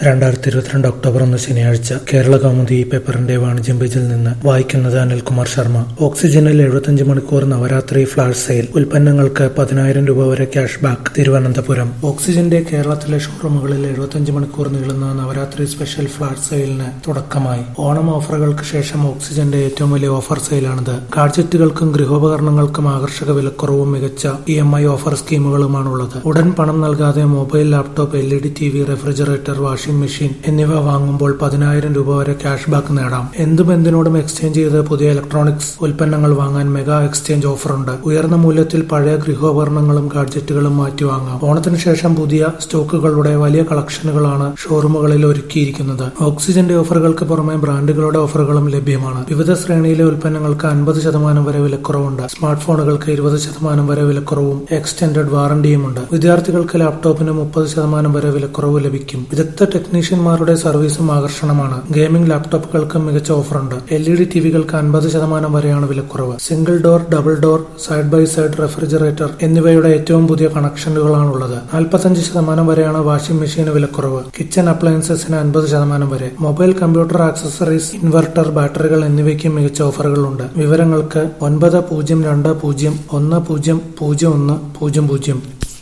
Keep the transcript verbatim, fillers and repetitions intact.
രണ്ടായിരത്തി ഇരുപത്തിരണ്ട് ഒക്ടോബർ ഒന്ന് ശനിയാഴ്ച കേരള കൗമുദി ഈ പേപ്പറിന്റെ വാണിജ്യം പേജിൽ നിന്ന് വായിക്കുന്നത് അനിൽകുമാർ ശർമ്മ. ഓക്സിജനിൽ എഴുപത്തിയഞ്ച് മണിക്കൂർ നവരാത്രി ഫ്ലാഷ് സെയിൽ, ഉൽപ്പന്നങ്ങൾക്ക് പതിനായിരം രൂപ വരെ ക്യാഷ് ബാക്ക്. തിരുവനന്തപുരം. ഓക്സിജന്റെ കേരളത്തിലെ ഷോറൂമുകളിൽ എഴുപത്തിയഞ്ച് മണിക്കൂർ നീളുന്ന നവരാത്രി സ്പെഷ്യൽ ഫ്ലാഷ് സെയിലിന് തുടക്കമായി. ഓണം ഓഫറുകൾക്ക് ശേഷം ഓക്സിജന്റെ ഏറ്റവും വലിയ ഓഫർ സെയിലാണിത്. ഗാഡ്ജറ്റുകൾക്കും ഗൃഹോപകരണങ്ങൾക്കും ആകർഷക വിലക്കുറവും മികച്ച ഇ എം ഐ ഓഫർ സ്കീമുകളുമാണുള്ളത്. ഉടൻ പണം നൽകാതെ mobile, laptop, L E D T V, refrigerator, washing machine എന്നിവ വാങ്ങുമ്പോൾ പതിനായിരം രൂപ വരെ ക്യാഷ് ബാക്ക് നേടാം. എന്തും എന്തിനോടും എക്സ്ചേഞ്ച് ചെയ്ത് പുതിയ ഇലക്ട്രോണിക്സ് ഉൽപ്പന്നങ്ങൾ വാങ്ങാൻ മെഗാ എക്സ്ചേഞ്ച് ഓഫറുണ്ട്. ഉയർന്ന മൂല്യത്തിൽ പഴയ ഗൃഹോപകരണങ്ങളും ഗാഡ്ജറ്റുകളും മാറ്റിവാങ്ങാം. ഓണത്തിന് ശേഷം പുതിയ സ്റ്റോക്കുകളുടെ വലിയ കളക്ഷനുകളാണ് ഷോറൂമുകളിൽ ഒരുക്കിയിരിക്കുന്നത്. ഓക്സിജന്റെ ഓഫറുകൾക്ക് പുറമെ ബ്രാൻഡുകളുടെ ഓഫറുകളും ലഭ്യമാണ്. വിവിധ ശ്രേണിയിലെ ഉൽപ്പന്നങ്ങൾക്ക് അൻപത് ശതമാനം വരെ വിലക്കുറവുണ്ട്. സ്മാർട്ട് ഫോണുകൾക്ക് ഇരുപത് ശതമാനം വരെ വിലക്കുറവും എക്സ്റ്റൻഡഡ് വാറണ്ടിയുമുണ്ട്. വിദ്യാർത്ഥികൾക്ക് ലാപ്ടോപ്പിന് മുപ്പത് ശതമാനം വരെ വിലക്കുറവ് ലഭിക്കും. വിദഗ്ധ ടെക്നീഷ്യന്മാരുടെ സർവീസും ആകർഷണമാണ്. ഗെയിമിംഗ് ലാപ്ടോപ്പുകൾക്ക് മികച്ച ഓഫറുണ്ട്. എൽ ഇ ഡി ടിവികൾക്ക് അൻപത് ശതമാനം വരെയാണ് വിലക്കുറവ്. Single door, double door, side by side refrigerator എന്നിവയുടെ ഏറ്റവും പുതിയ കണക്ഷനുകളാണുള്ളത്. നാൽപ്പത്തഞ്ച് ശതമാനം വരെയാണ് വാഷിംഗ് മെഷീന് വിലക്കുറവ്. കിച്ചൺ അപ്ലയൻസസിന് അൻപത് ശതമാനം വരെ. മൊബൈൽ, കമ്പ്യൂട്ടർ ആക്സസറീസ്, ഇൻവെർട്ടർ, ബാറ്ററികൾ എന്നിവയ്ക്കും മികച്ച ഓഫറുകളുണ്ട്. വിവരങ്ങൾക്ക് ഒൻപത് പൂജ്യം രണ്ട് പൂജ്യം ഒന്ന് പൂജ്യം പൂജ്യം ഒന്ന് പൂജ്യം പൂജ്യം.